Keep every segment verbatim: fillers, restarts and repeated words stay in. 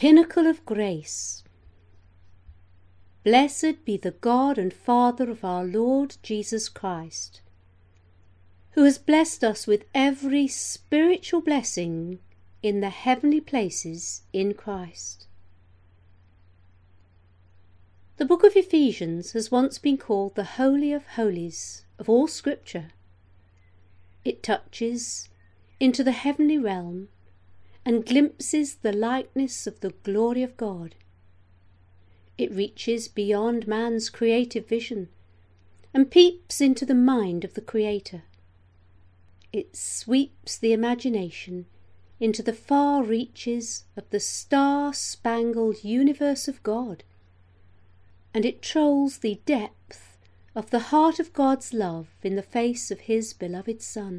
pinnacle of grace. Blessed be the God and Father of our Lord Jesus Christ, who has blessed us with every spiritual blessing in the heavenly places in Christ. The book of Ephesians has once been called the Holy of Holies of all Scripture. It touches into the heavenly realm and glimpses the likeness of the glory of God. It reaches beyond man's creative vision and peeps into the mind of the Creator. It sweeps the imagination into the far reaches of the star-spangled universe of God, and it trolls the depth of the heart of God's love in the face of his beloved Son.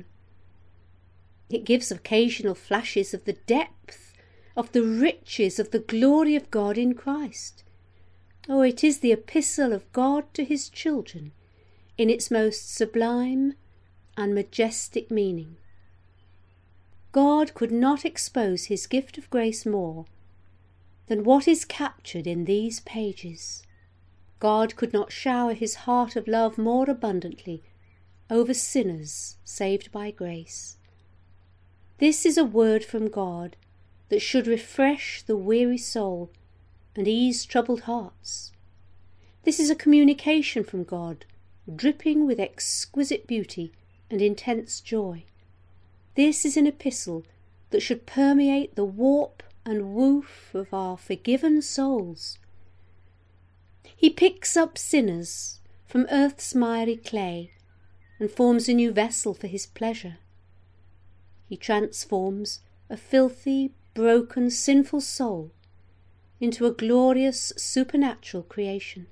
It gives occasional flashes of the depth of the riches of the glory of God in Christ. Oh, it is the epistle of God to his children in its most sublime and majestic meaning. God could not expose his gift of grace more than what is captured in these pages. God could not shower his heart of love more abundantly over sinners saved by grace. This is a word from God that should refresh the weary soul and ease troubled hearts. This is a communication from God, dripping with exquisite beauty and intense joy. This is an epistle that should permeate the warp and woof of our forgiven souls. He picks up sinners from earth's miry clay and forms a new vessel for his pleasure. He transforms a filthy, broken, sinful soul into a glorious supernatural creation.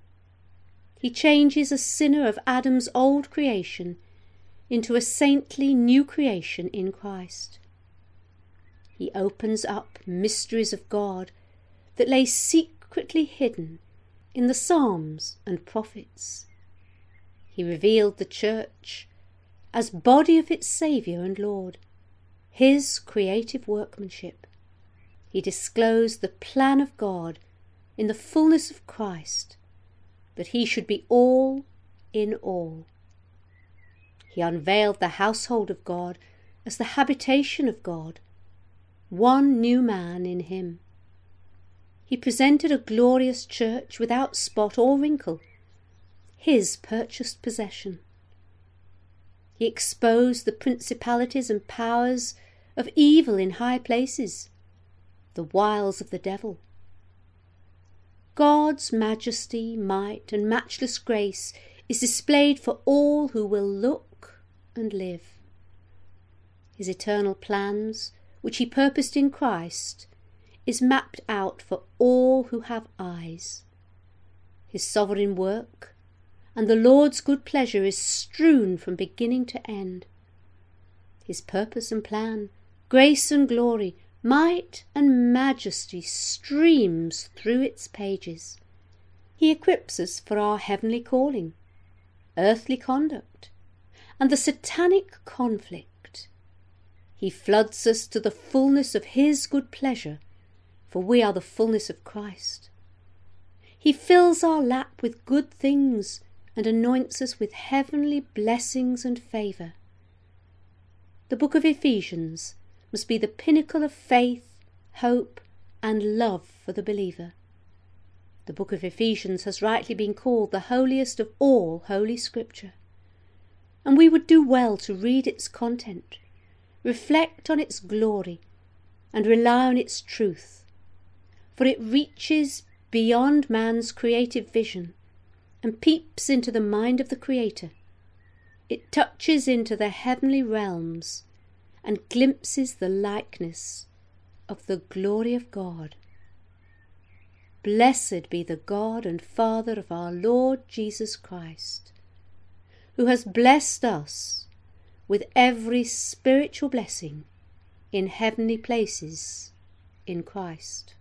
He changes a sinner of Adam's old creation into a saintly new creation in Christ. He opens up mysteries of God that lay secretly hidden in the Psalms and prophets. He revealed the church as body of its Saviour and Lord, his creative workmanship. He disclosed the plan of God in the fullness of Christ, that he should be all in all. He unveiled the household of God as the habitation of God, one new man in him. He presented a glorious church without spot or wrinkle, his purchased possession. He exposed the principalities and powers of evil in high places, the wiles of the devil. God's majesty, might, and matchless grace is displayed for all who will look and live. His eternal plans, which he purposed in Christ, is mapped out for all who have eyes. His sovereign work and the Lord's good pleasure is strewn from beginning to end. His purpose and plan, grace and glory, might and majesty streams through its pages. He equips us for our heavenly calling, earthly conduct, and the satanic conflict. He floods us to the fullness of his good pleasure, for we are the fullness of Christ. He fills our lap with good things and anoints us with heavenly blessings and favour. The book of Ephesians must be the pinnacle of faith, hope, and love for the believer. The book of Ephesians has rightly been called the holiest of all Holy Scripture, and we would do well to read its content, reflect on its glory, and rely on its truth, for it reaches beyond man's creative vision and peeps into the mind of the Creator. It touches into the heavenly realms and glimpses the likeness of the glory of God. Blessed be the God and Father of our Lord Jesus Christ, who has blessed us with every spiritual blessing in heavenly places in Christ.